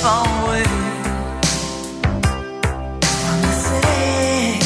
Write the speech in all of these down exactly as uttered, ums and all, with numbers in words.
far away from the city.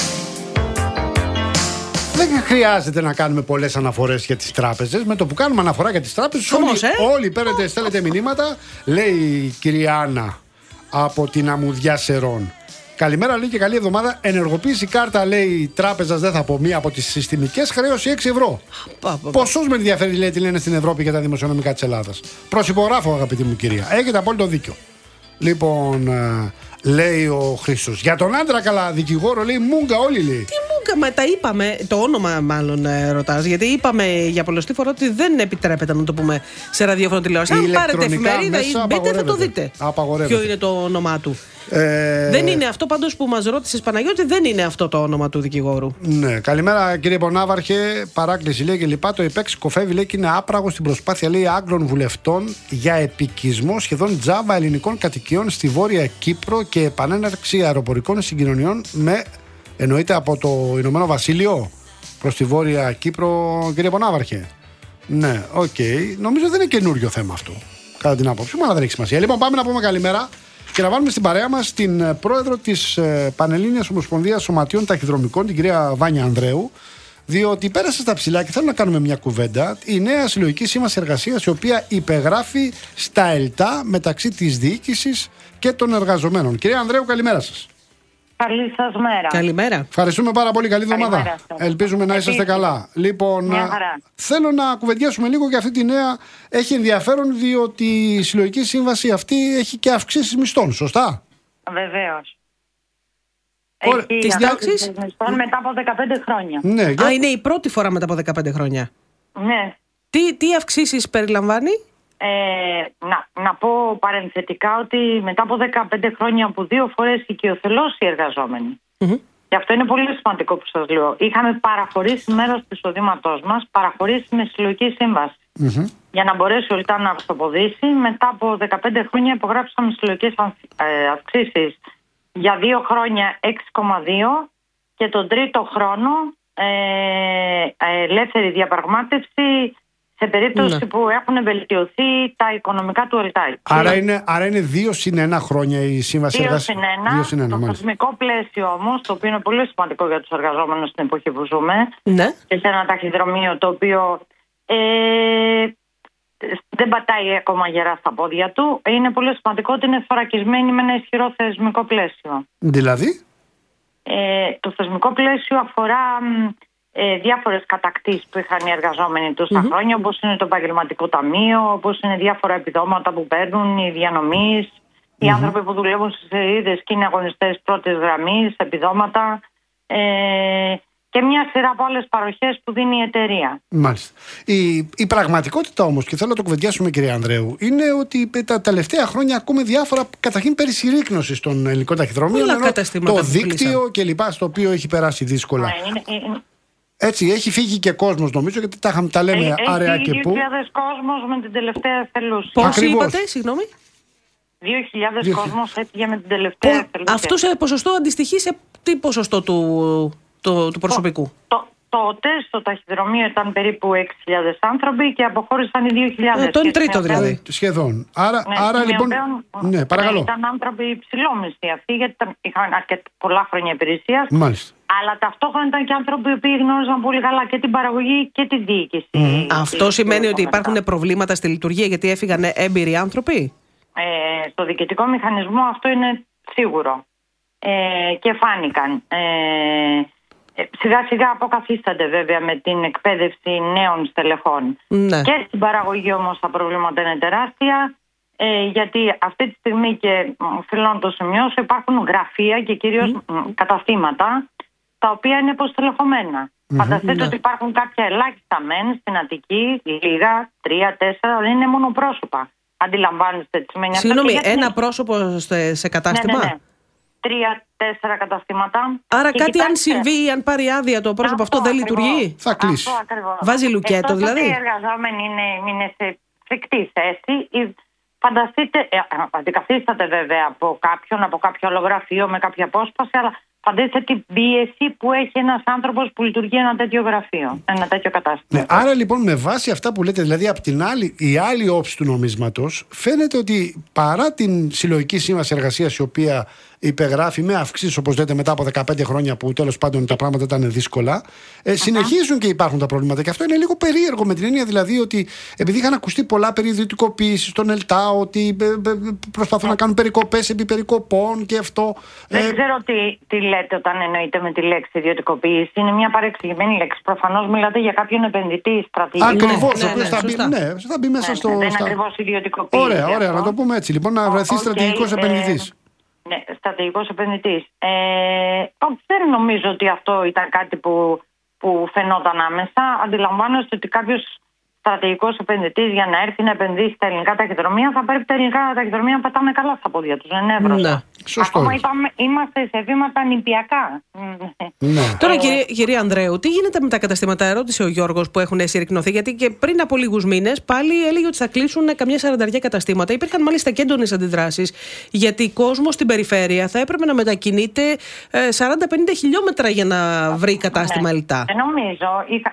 Δεν χρειάζεται να κάνουμε πολλές αναφορές για τις τράπεζες. Με το που κάνουμε αναφορά για τις τράπεζες, όλοι, ε? όλοι παίρνετε, στέλνετε μηνύματα. Λέει η κυρία Άννα από την Αμμουδιά Σερών. Καλημέρα, λέει, και καλή εβδομάδα. Ενεργοποίηση κάρτα, λέει, τράπεζας, δεν θα πω, μία από τις συστημικές, χρέωση έξι ευρώ. Ποσός με ενδιαφέρει, λέει, τι λένε στην Ευρώπη για τα δημοσιονομικά της Ελλάδας. Προσυπογράφω, αγαπητή μου κυρία. Έχετε απόλυτο δίκιο. Λοιπόν, ε, λέει ο Χρήστος. Για τον άντρα, καλά, δικηγόρο, λέει, μούγκα, όλοι λέει. Τι μούγκα, μα τα είπαμε. Το όνομα, μάλλον, ε, ρωτάς. Γιατί είπαμε για πολλωστή φορά ότι δεν επιτρέπεται να το πούμε σε ραδιόφωνο τηλεόραση. Αν πάρετε εφημερίδα ή μπείτε, θα το δείτε. Ποιο είναι το όνομά του. Ε... Δεν είναι αυτό πάντως που μας ρώτησες, Παναγιώτη, δεν είναι αυτό το όνομα του δικηγόρου. Ναι, καλημέρα κύριε Πονάβαρχε. Παράκληση, λέει, και λοιπά. Το ΕΠΕΞ κοφεύει, λέει, και είναι άπραγο στην προσπάθεια, λέει, Άγγλων βουλευτών για επικισμό σχεδόν τζάβα ελληνικών κατοικιών στη Βόρεια Κύπρο και επανέναρξη αεροπορικών συγκοινωνιών με, εννοείται, από το Ηνωμένο Βασίλειο προς τη Βόρεια Κύπρο, κύριε Πονάβαρχε. Ναι, οκ. Okay. Νομίζω δεν είναι καινούριο θέμα αυτό, κατά την άποψή μου, αλλά δεν έχει σημασία. Λοιπόν, πάμε να πούμε καλημέρα. Και να βάλουμε στην παρέα μας την πρόεδρο της ε, Πανελλήνιας Ομοσπονδίας Σωματείων Ταχυδρομικών, την κυρία Βάνια Ανδρέου, διότι πέρασε στα ψηλά και θέλω να κάνουμε μια κουβέντα. Η νέα συλλογική σύμβαση εργασίας, η οποία υπεγράφει στα ΕΛΤΑ μεταξύ της διοίκησης και των εργαζομένων. Κυρία Ανδρέου, καλημέρα σας. Καλή σας μέρα. Καλημέρα. Ευχαριστούμε πάρα πολύ. Καλή εβδομάδα. Ελπίζουμε να είσαστε καλά. Λοιπόν, θέλω να κουβεντιάσουμε λίγο για αυτή τη νέα. Έχει ενδιαφέρον, διότι η συλλογική σύμβαση αυτή έχει και αυξήσεις μισθών, σωστά? Βεβαίως. Ωραία. Έχει Τις αυξήσεις μισθών μετά από δεκαπέντε χρόνια. Ναι, για... Α, είναι η πρώτη φορά μετά από δεκαπέντε χρόνια. Ναι. Τι, τι αυξήσεις περιλαμβάνει? Ε, να, να πω παρενθετικά ότι μετά από δεκαπέντε χρόνια που δύο φορές οικειοθελώς οι εργαζόμενοι. Mm-hmm. Και αυτό είναι πολύ σημαντικό που σας λέω. Είχαμε παραχωρήσει μέρος του εισοδήματός μας, παραχωρήσει με συλλογική σύμβαση. Mm-hmm. Για να μπορέσει ο ΕΛΤΑ να αυτοποδήσει. Μετά από δεκαπέντε χρόνια υπογράψαμε συλλογικές αυξήσεις για δύο χρόνια έξι κόμμα δύο και τον τρίτο χρόνο ε, ε, ελεύθερη διαπραγμάτευση σε περίπτωση ναι. που έχουν βελτιωθεί τα οικονομικά του ΕΛΤΑ. Άρα είναι, άρα είναι δύο συν ένα χρόνια η σύμβαση εργασίας. δύο συν ένα. Το θεσμικό πλαίσιο όμως, το οποίο είναι πολύ σημαντικό για τους εργαζόμενους στην εποχή που ζούμε, ναι. και σε ένα ταχυδρομείο το οποίο ε, δεν πατάει ακόμα γερά στα πόδια του, είναι πολύ σημαντικό ότι είναι θωρακισμένοι με ένα ισχυρό θεσμικό πλαίσιο. Δηλαδή? Ε, το θεσμικό πλαίσιο αφορά Ε, διάφορες κατακτήσεις που είχαν οι εργαζόμενοι τους τα mm-hmm. χρόνια, όπως είναι το επαγγελματικό ταμείο, όπως είναι διάφορα επιδόματα που παίρνουν, οι διανομείς, mm-hmm. οι άνθρωποι που δουλεύουν στις θηρίδες και είναι αγωνιστές πρώτης γραμμής, επιδόματα ε, και μια σειρά από άλλες παροχές που δίνει η εταιρεία. Μάλιστα. Η, η πραγματικότητα όμως, και θέλω να το κουβεντιάσουμε, κυρία Ανδρέου, είναι ότι τα τελευταία χρόνια ακούμε διάφορα, καταρχήν περί συρρίκνωσης των ελληνικών ταχυδρομείων, το δίκτυο κλπ. Στο οποίο έχει περάσει δύσκολα. Ναι, είναι, είναι, Έτσι, έχει φύγει και κόσμος, νομίζω, γιατί τα, τα λέμε έχει, αραιά έχει και πού. δύο χιλιάδες κόσμος με την τελευταία εθελούσια. Πόσοι είπατε, συγγνώμη? δύο χιλιάδες κόσμος έφυγε με την τελευταία εθελούσια. Αυτό σε ποσοστό αντιστοιχεί σε τι ποσοστό του, του, του προσωπικού? Το, τότε στο ταχυδρομείο ήταν περίπου έξι χιλιάδες άνθρωποι και αποχώρησαν οι δύο χιλιάδες. Ε, το είναι τρίτο δηλαδή. Σχεδόν. Άρα, ναι, άρα λοιπόν. Ναι, παρακαλώ. Ήταν άνθρωποι υψηλόμισθοι αυτοί, γιατί είχαν αρκετά πολλά χρόνια υπηρεσίας. Μάλιστα. Αλλά ταυτόχρονα ήταν και άνθρωποι που γνώριζαν πολύ καλά και την παραγωγή και τη διοίκηση. Mm. Αυτό σημαίνει ότι υπάρχουν προβλήματα στη λειτουργία γιατί έφυγαν έμπειροι άνθρωποι? Ε, στο διοικητικό μηχανισμό αυτό είναι σίγουρο. Ε, και φάνηκαν. Ε, Σιγά σιγά αποκαθίστανται βέβαια με την εκπαίδευση νέων στελεχών. Ναι. Και στην παραγωγή όμως τα προβλήματα είναι τεράστια, ε, γιατί αυτή τη στιγμή, και οφείλω να το σημειώσω, υπάρχουν γραφεία και κυρίως mm. καταστήματα τα οποία είναι υποστελεχωμένα. Mm-hmm. Φανταστείτε ναι. ότι υπάρχουν κάποια ελάχιστα μεν στην Αττική, λίγα, τρία, τέσσερα, αλλά είναι μόνο πρόσωπα. Αντιλαμβάνεστε τι σημαίνει αυτό? Συγγνώμη, ένα πρόσωπο σε, σε κατάστημα? Ναι, ναι, ναι. Τρία, τέσσερα καταστήματα. Άρα και κάτι κοιτάξτε, αν συμβεί ή αν πάρει άδεια το πρόσωπο αυτό, αυτό δεν ακριβώς, λειτουργεί? Θα κλείσει. Βάζει λουκέτο δηλαδή? Οι εργαζόμενοι είναι, είναι σε φρικτή θέση. Φανταστείτε, ε, αντικαθίσταται βέβαια από κάποιον, από κάποιο άλλο γραφείο με κάποια απόσπαση, αλλά Φανταστείτε την πίεση που έχει ένας άνθρωπος που λειτουργεί ένα τέτοιο γραφείο, ένα τέτοιο κατάστημα. Ναι, άρα λοιπόν με βάση αυτά που λέτε, δηλαδή από την άλλη, η άλλη όψη του νομίσματος, φαίνεται ότι παρά την συλλογική σύμβαση εργασίας η οποία υπεγράφει με αυξήσεις, όπως λέτε, μετά από δεκαπέντε χρόνια που τέλος πάντων τα πράγματα ήταν δύσκολα, ε, συνεχίζουν uh-huh. και υπάρχουν τα προβλήματα. Και αυτό είναι λίγο περίεργο, με την έννοια δηλαδή ότι επειδή είχαν ακουστεί πολλά περί ιδιωτικοποίησης στον ΕΛΤΑ, ότι ε, ε, προσπαθούν uh-huh. να κάνουν περικοπές επί περικοπών και αυτό. Δεν ε, ξέρω τι, τι λέτε όταν εννοείτε με τη λέξη ιδιωτικοποίηση. Είναι μια παρεξηγημένη λέξη. Προφανώς μιλάτε για κάποιον επενδυτή στρατηγικό. Ακριβώς, ναι, ο οποίος ναι, θα, ναι, ναι, θα μπει μέσα ναι, στο. Ναι, δεν στα... είναι ακριβώς ιδιωτικοποίηση. Ωραία, ωραία, αυτό. Να το πούμε έτσι. Λοιπόν, να βρεθεί okay, στρατηγικός επενδυτής. Ναι, στρατηγικός επενδυτής. Ε, δεν νομίζω ότι αυτό ήταν κάτι που, που φαινόταν άμεσα. Αντιλαμβάνεστε ότι κάποιος στρατηγικός επενδυτής για να έρθει να επενδύσει στα ελληνικά ταχυδρομεία, θα πρέπει τα ελληνικά ταχυδρομεία να πετάνε καλά στα πόδια τους. Δεν είναι εύρωστα. Ναι. Ακόμα είπαμε, είμαστε σε βήματα νηπιακά. Ναι. Τώρα, κύριε, κύριε Ανδρέου, τι γίνεται με τα καταστήματα, ερώτησε ο Γιώργος, που έχουν συρρυκνωθεί? Γιατί και πριν από λίγους μήνες πάλι έλεγε ότι θα κλείσουν καμιά σαρανταριά καταστήματα. Υπήρχαν μάλιστα και έντονες αντιδράσεις, γιατί κόσμο στην περιφέρεια θα έπρεπε να μετακινείται σαράντα πενήντα χιλιόμετρα για να βρει κατάστημα λιτά. Ναι. Νομίζω, είχα,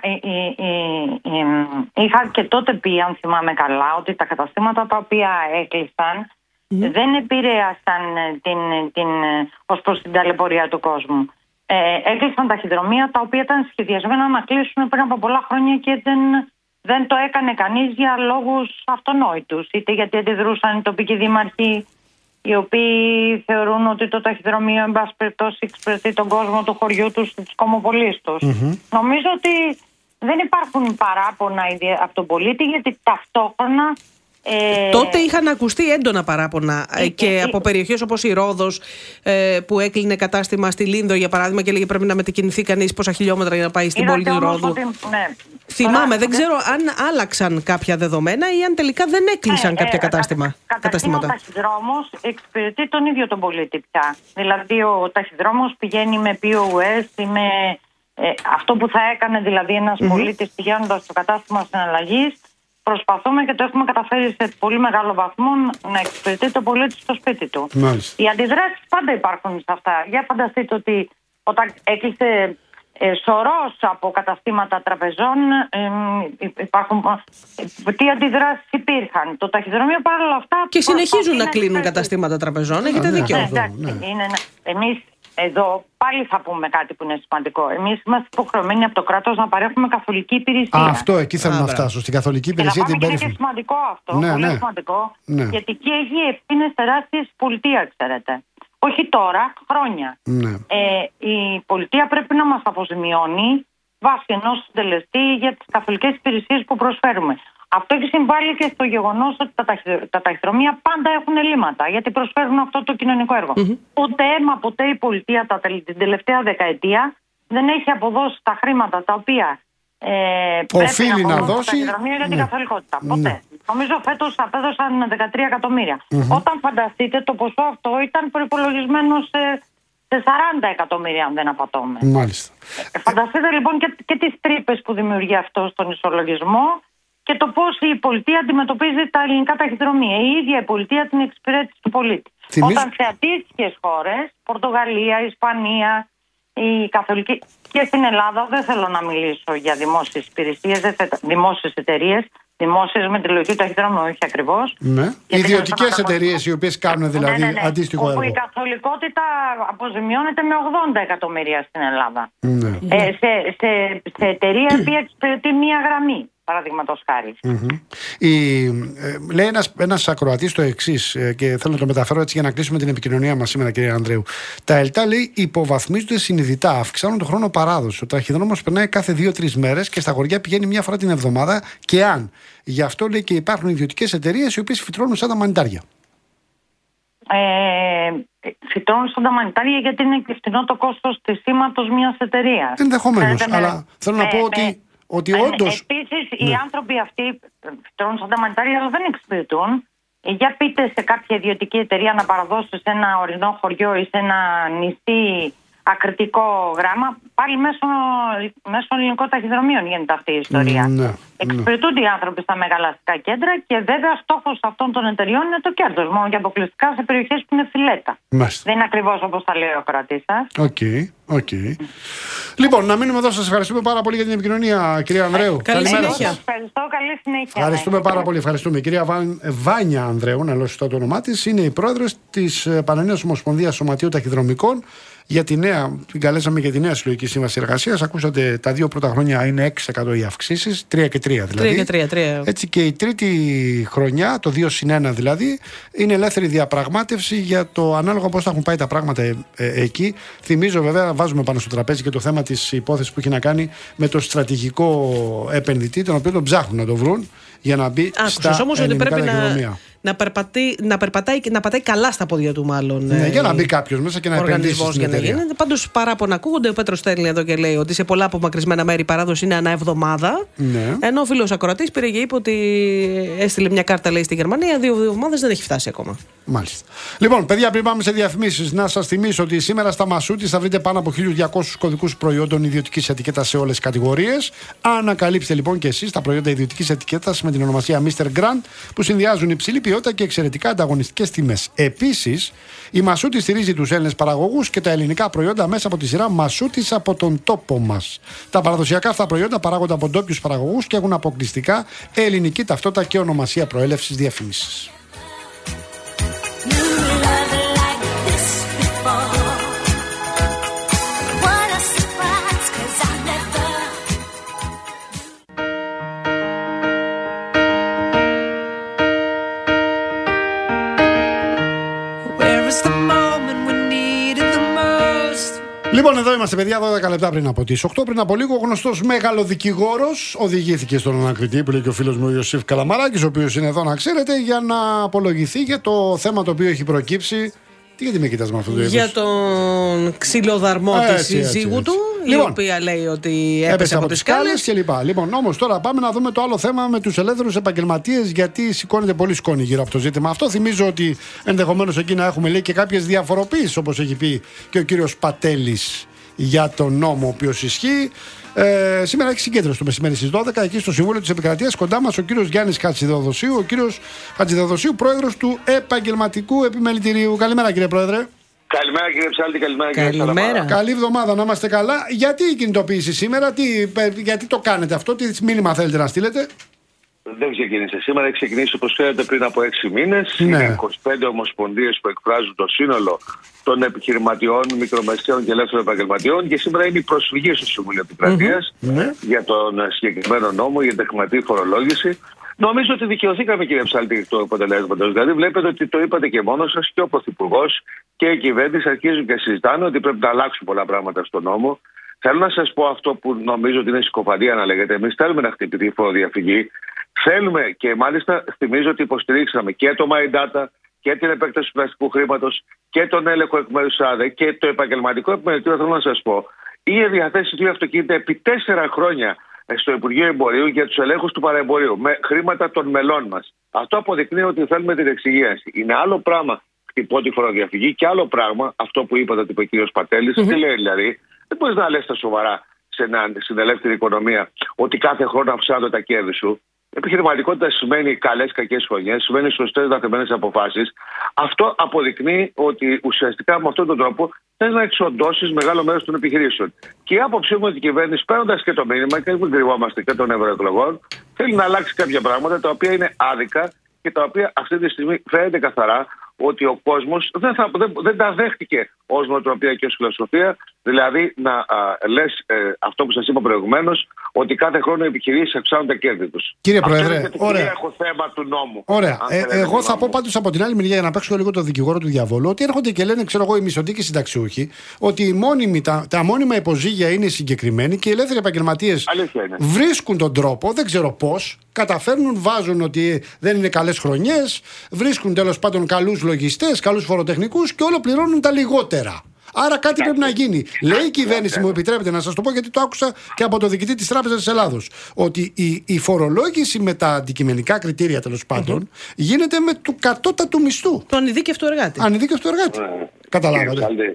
είχα και τότε πει, αν θυμάμαι καλά, ότι τα καταστήματα τα οποία έκλεισαν Mm. δεν επηρέασαν την, την, ως προς την ταλαιπωρία του κόσμου. Ε, έκλεισαν ταχυδρομεία τα οποία ήταν σχεδιασμένα να κλείσουν πριν από πολλά χρόνια και δεν, δεν το έκανε κανείς για λόγους αυτονόητους. Είτε γιατί αντιδρούσαν οι τοπικοί δήμαρχοι, οι οποίοι θεωρούν ότι το ταχυδρομείο, εν πάση περιπτώσει, εξυπηρετεί τον κόσμο του χωριού τους, της κομμοπολής τους. Mm-hmm. Νομίζω ότι δεν υπάρχουν παράπονα από τον πολίτη, γιατί ταυτόχρονα Ε... Τότε είχαν ακουστεί έντονα παράπονα ε, και ε, από περιοχές όπως η Ρόδος, ε, που έκλεινε κατάστημα στη Λίνδο, για παράδειγμα, και έλεγε πρέπει να μετακινηθεί κανείς πόσα χιλιόμετρα για να πάει στην πόλη του Ρόδου. Ότι, ναι. Θυμάμαι, Τώρα, δεν ξέρω αν άλλαξαν κάποια δεδομένα ή αν τελικά δεν έκλεισαν ε, κάποια ε, κατάστημα, κα, καταστήματα. Ο ταχυδρόμος εξυπηρετεί τον ίδιο τον πολίτη πια. Δηλαδή ο ταχυδρόμος πηγαίνει με πι ο ες ή με ε, αυτό που θα έκανε δηλαδή ένας mm-hmm. πολίτης πηγαίνοντας στο κατάστημα συναλλαγής. Προσπαθούμε και το έχουμε καταφέρει σε πολύ μεγάλο βαθμό να εξυπηρετεί το πολίτη στο σπίτι του. Μάλιστα. Οι αντιδράσεις πάντα υπάρχουν σε αυτά. Για φανταστείτε ότι όταν έκλεισε ε, σωρός από καταστήματα τραπεζών, ε, υπάρχουν. Ε, τι αντιδράσεις υπήρχαν? Το ταχυδρομείο παρόλα αυτά. Και συνεχίζουν να κλείνουν καταστήματα τραπεζών. Έχετε ναι, δίκιο. Ναι, ναι, ναι. Είναι, εμείς εδώ πάλι θα πούμε κάτι που είναι σημαντικό. Εμείς είμαστε υποχρεωμένοι από το κράτος να παρέχουμε καθολική υπηρεσία. Α, αυτό εκεί θέλω να φτάσω. Στην καθολική υπηρεσία την περίφημη. Είναι και σημαντικό αυτό. Ναι, πολύ ναι. σημαντικό. Ναι. Γιατί εκεί έχει ευθύνες τεράστιες πολιτεία, ξέρετε. Όχι τώρα, χρόνια. Ναι. Ε, η πολιτεία πρέπει να μας αποζημιώνει βάσει ενός συντελεστή για τις καθολικές υπηρεσίες που προσφέρουμε. Αυτό έχει συμβάλει και στο γεγονός ότι τα, ταχυ... τα ταχυδρομεία πάντα έχουν ελλείμματα, γιατί προσφέρουν αυτό το κοινωνικό έργο. Mm-hmm. Ποτέ, μα ποτέ η πολιτεία τα, την τελευταία δεκαετία δεν έχει αποδώσει τα χρήματα τα οποία ε, πρέπει να, να δώσει τα ταχυδρομεία για την ναι. καθολικότητα. Ποτέ. Ναι. Νομίζω φέτος απέδωσαν δεκατρία εκατομμύρια. Mm-hmm. Όταν φανταστείτε, το ποσό αυτό ήταν προϋπολογισμένο σε, σε σαράντα εκατομμύρια, αν δεν απατώμε. Μάλιστα. Ε, φανταστείτε λοιπόν και, και τις τρύπες που δημιουργεί αυτό στον ισολογισμό. Και το πώς η πολιτεία αντιμετωπίζει τα ελληνικά ταχυδρομεία. Η ίδια η πολιτεία την εξυπηρέτηση του πολίτη. Θυμίζω... Όταν σε αντίστοιχες χώρες, Πορτογαλία, Ισπανία, η καθολική. Και στην Ελλάδα, δεν θέλω να μιλήσω για δημόσιες υπηρεσίες, δημόσιες εταιρείες, δημόσιες με τη λογική του ταχυδρομείου, όχι ακριβώς. Ναι. Ιδιωτικές εταιρείες οι οποίες κάνουν δηλαδή ναι, ναι, ναι. αντίστοιχο όπου έργο. Η καθολικότητα αποζημιώνεται με ογδόντα εκατομμύρια στην Ελλάδα. Ναι. Ε, σε, σε, σε εταιρεία που εξυπηρετεί μία γραμμή. Παραδείγματος χάρη. Mm-hmm. Η, ε, λέει ένας, ένας ακροατής το εξής, ε, και θέλω να το μεταφέρω έτσι για να κλείσουμε την επικοινωνία μας σήμερα, κύριε Ανδρέου. Τα ΕΛΤΑ, λέει, υποβαθμίζονται συνειδητά, αυξάνουν τον χρόνο παράδοση. Ο ταχυδρόμος περνάει κάθε δύο-τρεις μέρες και στα χωριά πηγαίνει μια φορά την εβδομάδα. Και αν. Γι' αυτό, λέει, και υπάρχουν ιδιωτικές εταιρείες οι οποίες φυτρώνουν σαν τα μανιτάρια. Ε, φυτρώνουν σαν τα μανιτάρια γιατί είναι και φθηνό το κόστος της σήματος μιας εταιρείας. Ενδεχομένως, αλλά με, θέλω να με, πω ότι. Με, Ότι ε, όντως... Επίσης, ναι. οι άνθρωποι αυτοί φυτρώνουν σαν τα μανιτάρια, αλλά δεν εξυπηρετούν. Για πείτε σε κάποια ιδιωτική εταιρεία να παραδώσει σε ένα ορεινό χωριό ή σε ένα νησί ακριτικό γράμμα. Πάλι μέσω, μέσω ελληνικών ταχυδρομείων γίνεται αυτή η ιστορία. Ναι, Εξυπηρετούνται οι άνθρωποι στα μεγαλαστικά κέντρα και βέβαια στόχος αυτών των εταιριών είναι το κέρδος, μόνο και αποκλειστικά σε περιοχές που είναι φιλέτα. Μάλιστα. Δεν είναι ακριβώς όπως τα λέει ο κρατής σας. Οκ, οκ. Λοιπόν, να μείνουμε εδώ. Σας ευχαριστούμε πάρα πολύ για την επικοινωνία, κυρία Ανδρέου. Καλή συνέχεια. Ευχαριστώ, καλή συνέχεια. Ευχαριστούμε πάρα πολύ. Ευχαριστούμε. Η κυρία Βαν... Βάνια Ανδρέου, να λέω σωστά το όνομά της, είναι η πρόεδρος της Πανελλήνιας Ομοσπονδίας Σωματείου Ταχυδρομικών. Για τη νέα, την καλέσαμε για τη νέα συλλογική σύμβαση εργασίας. Ακούσατε τα δύο πρώτα χρόνια είναι έξι τοις εκατό οι αυξήσεις, τρία και τρία δηλαδή. τρία και τρία, τρία. Έτσι και η τρίτη χρονιά, το δύο συν ένα δηλαδή, είναι ελεύθερη διαπραγμάτευση για το ανάλογα πώς θα έχουν πάει τα πράγματα ε, ε, εκεί. Θυμίζω βέβαια, βάζουμε πάνω στο τραπέζι και το θέμα της υπόθεσης που έχει να κάνει με το στρατηγικό επενδυτή, τον οποίο τον ψάχνουν να το βρουν για να μπει Άκουσες στα όμως ότι πρέπει να, να, περπατεί, να, περπατάει, να πατάει καλά στα πόδια του, μάλλον. Ναι, ε, για να μπει κάποιος μέσα και να επενδύσει στην εταιρεία. Πάντως παράπονα ακούγονται. Ο Πέτρος στέλνει εδώ και λέει ότι σε πολλά απομακρυσμένα μέρη η παράδοση είναι ανά εβδομάδα. Ναι. Ενώ ο φίλος ακροατής πήρε και είπε ότι έστειλε μια κάρτα, λέει, στη Γερμανία, δύο εβδομάδες δεν έχει φτάσει ακόμα. Μάλιστα. Λοιπόν, παιδιά, πριν πάμε σε διαφημίσεις, να σας θυμίσω ότι σήμερα στα Μασούτης θα βρείτε πάνω από χίλιους διακόσιους κωδικούς προϊόντων ιδιωτικής ετικέτας σε όλες τις κατηγορίες. Ανακαλύψτε λοιπόν και εσείς τα προϊόντα ιδιωτικής ετικέτας με την ονομασία μίστερ Grand που συνδυάζουν υψηλή ποιότητα και εξαιρετικά ανταγωνιστικές τιμές. Επίσης, η Μασούτη στηρίζει τους Έλληνες παραγωγούς και τα ελληνικά προϊόντα μέσα από τη σειρά Μασούτης από τον τόπο μας. Τα παραδοσιακά αυτά προϊόντα παράγονται από ντόπιους παραγωγούς και έχουν αποκλειστικά ελληνική ταυτότητα και ονομασία προέλευσης διαφήμισης. Λοιπόν, εδώ είμαστε, παιδιά, δώδεκα λεπτά πριν από τις οκτώ. Πριν από λίγο, ο γνωστός μεγαλοδικηγόρος οδηγήθηκε στον ανακριτή, που λέει και ο φίλος μου ο Ιωσήφ Καλαμαράκης, ο οποίος είναι εδώ, να ξέρετε, για να απολογηθεί για το θέμα το οποίο έχει προκύψει. Τι, γιατί με κοιτάς με αυτό το είδος? Για τον ξυλοδαρμό της σύζυγου του, λοιπόν, η οποία λέει ότι έπεσε, έπεσε από, από τις σκάλες και λοιπά. Λοιπόν, όμως τώρα πάμε να δούμε το άλλο θέμα με τους ελεύθερους επαγγελματίες, γιατί σηκώνεται πολύ σκόνη γύρω από το ζήτημα αυτό. Θυμίζω ότι ενδεχομένως εκεί να έχουμε, λέει, και κάποιες διαφοροποίησεις, όπως έχει πει και ο κύριος Πατέλης, για τον νόμο ο οποίος ισχύει. Ε, σήμερα έχει συγκέντρωση το μεσημέρι στις δώδεκα εκεί στο Συμβούλιο της Επικρατείας. Κοντά μας ο κύριος Γιάννης Χατζηδεοδοσίου, ο κύριος Χατζηδεοδοσίου, πρόεδρος του Επαγγελματικού Επιμελητηρίου. Καλημέρα, κύριε Πρόεδρε. Καλημέρα, κύριε Ψάλτη, καλημέρα, κύριε Καλημέρα. Καλή εβδομάδα, να είμαστε καλά. Γιατί η κινητοποίηση σήμερα, τι, γιατί το κάνετε αυτό, τι μήνυμα θέλετε να στείλετε? Δεν ξεκίνησε σήμερα, έχει ξεκινήσει όπως ξέρετε πριν από έξι μήνες. Ναι. Είναι είκοσι πέντε ομοσπονδίες που εκφράζουν το σύνολο των επιχειρηματιών, μικρομεσαίων και ελεύθερων επαγγελματιών και σήμερα είναι η προσφυγή στο Συμβούλιο Επικρατείας mm-hmm. για τον συγκεκριμένο νόμο για την χρηματική φορολόγηση. Νομίζω ότι δικαιωθήκαμε, κύριε Ψάλτη, το αποτελέσματος. Δηλαδή, βλέπετε ότι το είπατε και μόνος σας και ο Πρωθυπουργός και η κυβέρνηση αρχίζουν και συζητάνε ότι πρέπει να αλλάξουν πολλά πράγματα στον νόμο. Θέλω να σας πω αυτό που νομίζω ότι είναι συκοφαντία να λέγεται. Εμείς θέλουμε να χτυπηθεί η φοροδιαφυγή. Θέλουμε και μάλιστα θυμίζω ότι υποστηρίξαμε και το My Data και την επέκταση του πλαστικού χρήματος και τον έλεγχο εκ μέρους ΑΔΕ και το επαγγελματικό επιμελητήριο. Θέλω να σας πω, είχε διαθέσει δύο αυτοκίνητα επί τέσσερα χρόνια στο Υπουργείο Εμπορίου για τους ελέγχους του παραεμπορίου με χρήματα των μελών μας. Αυτό αποδεικνύει ότι θέλουμε την εξυγίανση. Είναι άλλο πράγμα χτυπώ τη φοροδιαφυγή και άλλο πράγμα αυτό που είπατε ότι είπε ο κ. Πατέλης. Mm-hmm. Τι λέει δηλαδή? Δεν μπορείς να λες τα σοβαρά σε ένα, στην ελεύθερη οικονομία ότι κάθε χρόνο αυξάνονται τα κέρδη σου. Επιχειρηματικότητα σημαίνει καλές κακές χρονιές, σημαίνει σωστές δαθεμένες αποφάσεις. Αυτό αποδεικνύει ότι ουσιαστικά με αυτόν τον τρόπο θες να εξοντώσεις μεγάλο μέρος των επιχειρήσεων. Και η άποψή μου ότι η κυβέρνηση, παίρνοντας και το μήνυμα, και μην κρυβόμαστε και των ευρωεκλογών, θέλει να αλλάξει κάποια πράγματα τα οποία είναι άδικα και τα οποία αυτή τη στιγμή φαίνεται καθαρά ότι ο κόσμος δεν, θα, δεν, δεν τα δέχτηκε ως νοοτροπία και ως φιλοσοφία. Δηλαδή να α, λες ε, αυτό που σας είπα προηγουμένως, ότι κάθε χρόνο οι επιχειρήσεις αυξάνουν τα κέρδη τους. Κύριε Πρόεδρε, ωραία. Έχω θέμα του νόμου. Ωραία. Ε, εγώ θα πω πάντως από την άλλη μεριά, για να παίξω λίγο το δικηγόρο του διαβόλου, ότι έρχονται και λένε, ξέρω εγώ, οι μισθωτοί και οι συνταξιούχοι, ότι οι μόνιμοι, τα, τα μόνιμα υποζύγια είναι συγκεκριμένοι και οι ελεύθεροι επαγγελματίες βρίσκουν τον τρόπο, δεν ξέρω πώς, καταφέρνουν, βάζουν ότι δεν είναι καλές χρονιές, βρίσκουν τέλος πάντων καλούς λογιστές, καλούς φοροτεχνικούς και όλο πληρώνουν τα λιγότερα. Άρα κάτι πρέπει να γίνει. Λέει η κυβέρνηση, μου επιτρέπετε να σας το πω, γιατί το άκουσα και από το διοικητή της Τράπεζας της Ελλάδος, ότι η, η φορολόγηση με τα αντικειμενικά κριτήρια τέλος πάντων mm-hmm. γίνεται με του κατώτατου μισθού. Το ανειδίκευτο εργάτη. Ανειδίκευτο εργάτη. Mm. Καταλάβατε.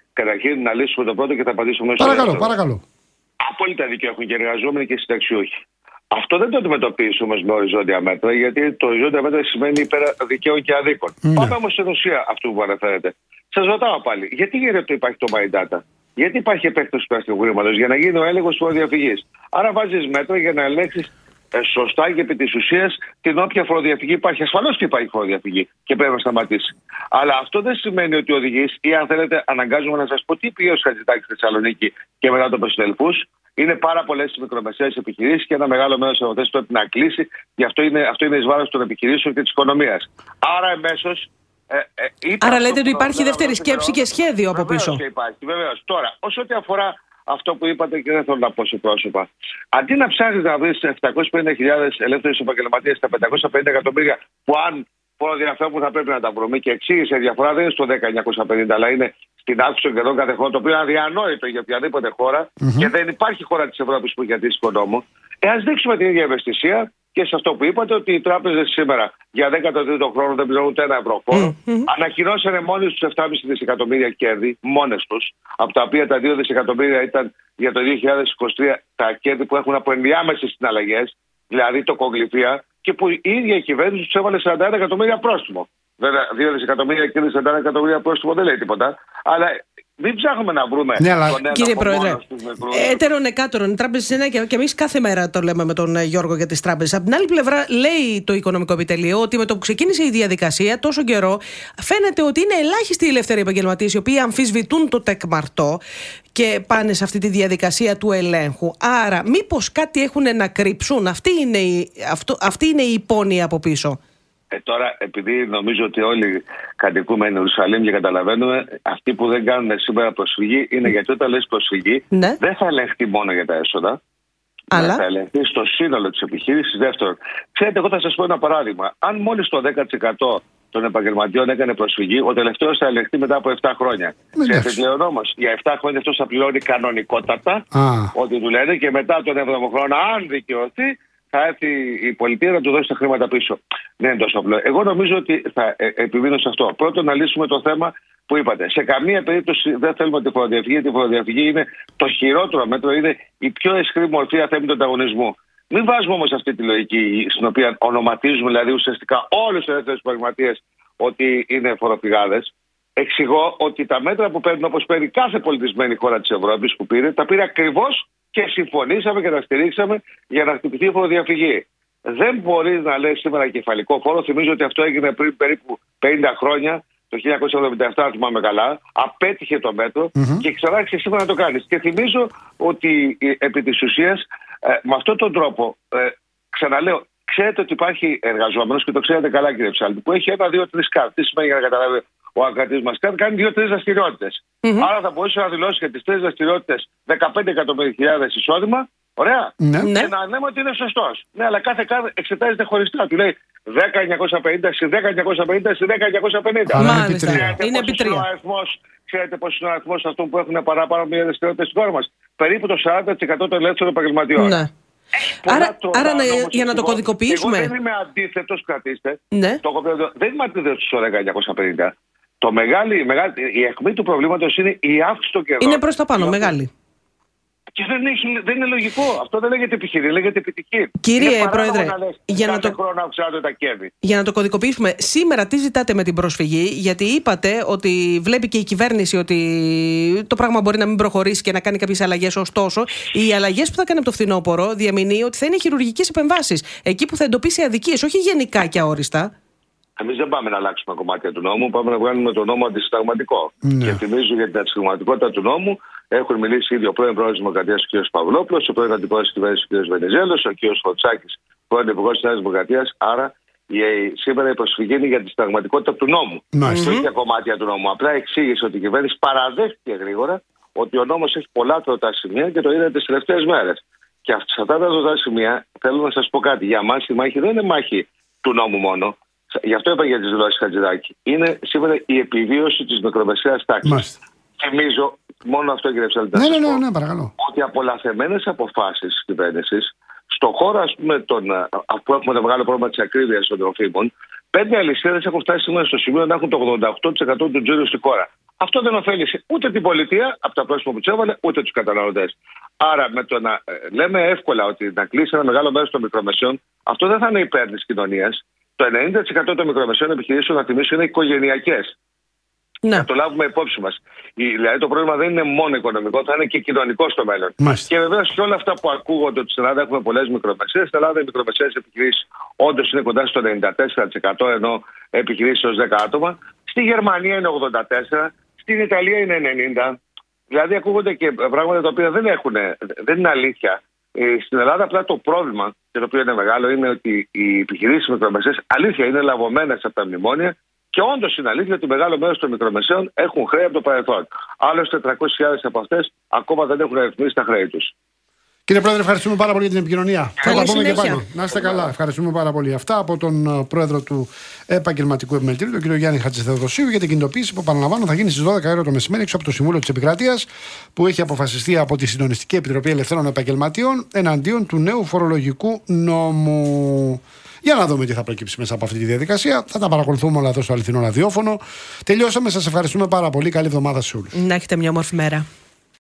Καταρχήν να λύσουμε το πρώτο και θα απαντήσουμε στο Παρακαλώ, δεύτερο. παρακαλώ. Απόλυτα δίκιο έχουν και εργαζόμενοι και συνταξιούχοι. Αυτό δεν το αντιμετωπίσουμε με οριζόντια μέτρα, γιατί το οριζόντια μέτρα σημαίνει υπέρα δικαίων και αδίκων. Mm. Πάμε όμως στην ουσία αυτού που αναφέρετε. Σας ρωτάω πάλι, γιατί γίνεται υπάρχει το My Data, γιατί υπάρχει επέκταση του αστικού χρήματος, για να γίνει ο έλεγχος της φοροδιαφυγής. Άρα βάζεις μέτρα για να ελέγξεις ε, σωστά και επί της ουσίας την όποια φοροδιαφυγή υπάρχει. Ασφαλώς και υπάρχει φοροδιαφυγή και πρέπει να σταματήσει. Αλλά αυτό δεν σημαίνει ότι οδηγείς, ή αν θέλετε, αναγκάζομαι να σας πω τι πήγε ο Χατζηδάκης στη Θεσσαλονίκη και μετά τον προσυνελφούς. Είναι πάρα πολλές οι μικρομεσαίες επιχειρήσεις και ένα μεγάλο μέρος της εργοδότησης πρέπει να κλείσει. Γι' αυτό είναι, αυτό είναι εις βάρος των επιχειρήσεων και της οικονομίας. Άρα εμέσως. Ε, ε, Άρα λέτε ότι υπάρχει δεύτερη σκέψη και σχέδιο από πίσω. Και υπάρχει, βεβαίως. Τώρα, όσο ό,τι αφορά αυτό που είπατε και δεν θέλω να πω σε πρόσωπα, αντί να ψάχνεις να βρεις επτακόσιες πενήντα χιλιάδες ελεύθερους επαγγελματίες στα πεντακόσια πενήντα εκατομμύρια που αν φοροδιαφεύγουν θα πρέπει να τα βρούμε, και εξήγησε η διαφορά δεν είναι στο δέκα χιλιάδες εννιακόσια πενήντα, αλλά είναι στην αύξηση των κερδών κάθε χώρα, το οποίο είναι αδιανόητο για οποιαδήποτε χώρα mm-hmm. και δεν υπάρχει χώρα της Ευρώπης που έχει αντίστοιχο νόμο. Ε, ας δείξουμε την ίδια ευαισθησία και σε αυτό που είπατε, ότι οι τράπεζες σήμερα για δέκατο τρίτο χρόνο δεν πληρώνουν ούτε ένα ευρώ φόρο. Mm-hmm. Ανακοινώσανε μόνοι τους επτά κόμμα πέντε δισεκατομμύρια κέρδη, μόνες τους, από τα οποία τα δύο δισεκατομμύρια ήταν για το δύο χιλιάδες είκοσι τρία τα κέρδη που έχουν από ενδιάμεσες συναλλαγές, δηλαδή το κογλυφία, και που η ίδια η κυβέρνηση τους έβαλε σαράντα ένα εκατομμύρια πρόστιμο. Βέβαια, δύο δισεκατομμύρια και σαράντα ένα εκατομμύρια πρόστιμο δεν λέει τίποτα. Αλλά μην ψάχνουμε να βρούμε. Ναι, αλλά... τον Κύριε Πρόεδρε, έτερον εκάτερον, οι τράπεζες είναι και, και εμείς κάθε μέρα το λέμε με τον Γιώργο για τις τράπεζες. Από την άλλη πλευρά, λέει το Οικονομικό Επιτελείο ότι με το που ξεκίνησε η διαδικασία τόσο καιρό, φαίνεται ότι είναι ελάχιστοι οι ελεύθεροι επαγγελματίες οι οποίοι αμφισβητούν το τεκμαρτό και πάνε σε αυτή τη διαδικασία του ελέγχου. Άρα, μήπως κάτι έχουν να κρύψουν? Αυτή είναι η, αυτό, αυτή είναι η υπόνοια από πίσω. Ε, τώρα, επειδή νομίζω ότι όλοι κατοικούμε εν Ιερουσαλήμ και καταλαβαίνουμε, αυτοί που δεν κάνουν σήμερα προσφυγή είναι γιατί όταν λες προσφυγή ναι. δεν θα ελεγχθεί μόνο για τα έσοδα, αλλά θα ελεγχθεί στο σύνολο της επιχείρησης. Δεύτερον, ξέρετε, εγώ θα σας πω ένα παράδειγμα. Αν μόλις το δέκα τοις εκατό των επαγγελματιών έκανε προσφυγή, ο τελευταίος θα ελεγχθεί μετά από επτά χρόνια. Σε επιπλέον όμως, για επτά χρόνια αυτός θα πληρώνει κανονικότατα ό,τι του λένε και μετά τον έβδομο χρόνο, αν δικαιωθεί, θα έρθει η πολιτεία να του δώσει τα χρήματα πίσω. Δεν είναι τόσο απλό. Εγώ νομίζω ότι θα επιμείνω σε αυτό. Πρώτον, να λύσουμε το θέμα που είπατε. Σε καμία περίπτωση δεν θέλουμε τη φοροδιαφυγή, γιατί η φοροδιαφυγή είναι το χειρότερο μέτρο, είναι η πιο αισχρή μορφή αθέμητου ανταγωνισμού. Μην βάζουμε όμως αυτή τη λογική, στην οποία ονοματίζουμε δηλαδή ουσιαστικά όλους τους ελεύθερους επαγγελματίες ότι είναι φοροφυγάδες. Εξηγώ ότι τα μέτρα που παίρνουν, όπως παίρνει κάθε πολιτισμένη χώρα της Ευρώπης που πήρε, τα πήρε ακριβώς και συμφωνήσαμε και τα στηρίξαμε για να χτυπηθεί η φοροδιαφυγή. Δεν μπορεί να λέει σήμερα κεφαλικό φόρο. Θυμίζω ότι αυτό έγινε πριν περίπου πενήντα χρόνια, το χίλια εννιακόσια εβδομήντα επτά, αν θυμάμαι καλά. Απέτυχε το μέτρο mm-hmm. και ξανά άρχισε σήμερα να το κάνει. Και θυμίζω ότι επί της ουσίας ε, με αυτόν τον τρόπο, ε, ξαναλέω, ξέρετε ότι υπάρχει εργαζόμενος και το ξέρετε καλά, κύριε Ψάλτη, που έχει ένα, δύο, τρεις κάρτες. Τι σημαίνει για να καταλάβει ο ακρατής μας κάρτ, κάνει δύο-τρεις δραστηριότητες. Mm-hmm. Άρα θα μπορούσε να δηλώσει για τις τρεις δραστηριότητες δεκαπέντε εκατομμύρια εισόδημα. Ωραία. Ναι. Και να λέμε ότι είναι σωστός. Ναι, αλλά κάθε κάρτα εξετάζεται χωριστά. Του λέει δέκα χιλιάδες εννιακόσια πενήντα συν δέκα χιλιάδες εννιακόσια πενήντα συν δέκα χιλιάδες εννιακόσια πενήντα. Μάλιστα. Είναι επί τρία. Ξέρετε πώς είναι ο αριθμός αυτών που έχουν παραπάνω μια δραστηριότητα στην χώρα μας? Περίπου το σαράντα τοις εκατό των ελεύθερων επαγγελματιών. Ναι. Άρα, άρα να, για να το κωδικοποιήσουμε. Εγώ δεν είμαι αντίθετος, κρατήστε. Ναι. Το, δεν είμαι αντίθετος στο δέκα χιλιάδες εννιακόσια πενήντα. Το μεγάλη, μεγάλη, η αιχμή του προβλήματος είναι η αύξηση των κερδών. Είναι προς τα πάνω, μεγάλη. Και δεν, έχει, δεν είναι λογικό. Αυτό δεν λέγεται επιχείρηση, λέγεται επιτυχή. Κύριε Πρόεδρε, να λες, για, να το... χρόνο τα κέρδη. για να το κωδικοποιήσουμε, σήμερα τι ζητάτε με την προσφυγή? Γιατί είπατε ότι βλέπει και η κυβέρνηση ότι το πράγμα μπορεί να μην προχωρήσει και να κάνει κάποιες αλλαγές. Ωστόσο, οι αλλαγές που θα κάνει από το φθινόπωρο διαμηνύει ότι θα είναι χειρουργικές επεμβάσεις. Εκεί που θα εντοπίσει αδικίες, όχι γενικά και αόριστα. Εμείς δεν πάμε να αλλάξουμε κομμάτια του νόμου, πάμε να βγάλουμε τον νόμο αντισυνταγματικό. Ναι. Και θυμίζω για την αντισυνταγματικότητα του νόμου έχουν μιλήσει ήδη ο πρώην πρόεδρος της Δημοκρατίας, ο κ. Παυλόπουλος, ο πρώην αντιπρόεδρος της κυβέρνησης, ο κ. Βενιζέλος, ο κ. Φωτσάκης, πρώην υπουργός της Νέας Δημοκρατίας. Άρα η, σήμερα η προσφυγή είναι για τη συνταγματικότητα του νόμου. Όχι για κομμάτια του νόμου. Απλά εξήγησε ότι η κυβέρνηση παραδέχτηκε γρήγορα ότι ο νόμος έχει πολλά τροτά σημεία και το είδατε τις τελευταίες μέρες. Και σε αυτά τα τροτά σημεία θέλω να σας πω κάτι. Για μας η μάχη δεν είναι μάχη του νόμου μόνο. Γι' αυτό είπα για τις δηλώσεις Χατζηδάκη. Είναι σήμερα η επιβίωση της μικρομεσαίας τάξης. Θυμίζω, μόνο αυτό κύριε Ψάλτη, ναι, ναι, ναι, ναι, παρακαλώ. ότι από λαθεμένες αποφάσεις της κυβέρνησης, στον χώρο ας πούμε, τον, αφού έχουμε το μεγάλο πρόβλημα της ακρίβειας των τροφίμων, πέντε αλυσίδες έχουν φτάσει σήμερα στο σημείο να έχουν το ογδόντα οκτώ τοις εκατό του τζίρου στη χώρα. Αυτό δεν ωφέλησε ούτε την πολιτεία από τα πρόσωπα που του έβαλε, ούτε τους καταναλωτές. Άρα, με το να ε, λέμε εύκολα ότι να κλείσει ένα μεγάλο μέρος των μικρομεσαίων, αυτό δεν θα είναι υπέρ της κοινωνίας. Το ενενήντα τοις εκατό των μικρομεσαίων επιχειρήσεων, να θυμίσω, είναι οικογενειακές. Ναι. Να το λάβουμε υπόψη μας. Δηλαδή το πρόβλημα δεν είναι μόνο οικονομικό, θα είναι και κοινωνικό στο μέλλον. Μάλιστα. Και βεβαίως και όλα αυτά που ακούγονται ότι στην Ελλάδα έχουμε πολλές μικρομεσαίες. Στην Ελλάδα οι μικρομεσαίες επιχειρήσεις όντως είναι κοντά στο ενενήντα τέσσερα τοις εκατό, ενώ επιχειρήσεις ως δέκα άτομα. Στη Γερμανία είναι ογδόντα τέσσερα τοις εκατό, στην Ιταλία είναι ενενήντα τοις εκατό. Δηλαδή ακούγονται και πράγματα τα οποία δεν, έχουν, δεν είναι αλήθεια. Ε, στην Ελλάδα απλά το πρόβλημα, και το οποίο είναι μεγάλο, είναι ότι οι επιχειρήσεις μικρομεσαίες αλήθεια είναι λαβωμένες από τα μνημόνια. Και όντως είναι αλήθεια ότι μεγάλο μέρος των μικρομεσαίων έχουν χρέη από το παρελθόν. Άλλωστε, τετρακόσιες χιλιάδες από αυτές ακόμα δεν έχουν ρυθμίσει τα χρέη τους. Κύριε Πρόεδρε, ευχαριστούμε πάρα πολύ για την επικοινωνία. Θα τα πούμε και πάνω. Να είστε καλά. Ευχαριστούμε πάρα πολύ. Αυτά από τον Πρόεδρο του Επαγγελματικού Επιμελητηρίου, τον κύριο Γιάννη Χατζηθεοδοσίου, για την κινητοποίηση που, επαναλαμβάνω, θα γίνει στις δώδεκα ώρα το μεσημέρι έξω από το Συμβούλιο της Επικρατείας, που έχει αποφασιστεί από τη Συντονιστική Επιτροπή Ελευθέρων Επαγγελματιών εναντίον του νέου φορολογικού νόμου. Για να δούμε τι θα προκύψει μέσα από αυτή τη διαδικασία. Θα τα παρακολουθούμε όλα εδώ στο αληθινό ραδιόφωνο. Τελειώσαμε. Σας ευχαριστούμε πάρα πολύ. Καλή εβδομάδα σε όλους. Να έχετε μια όμορφη μέρα.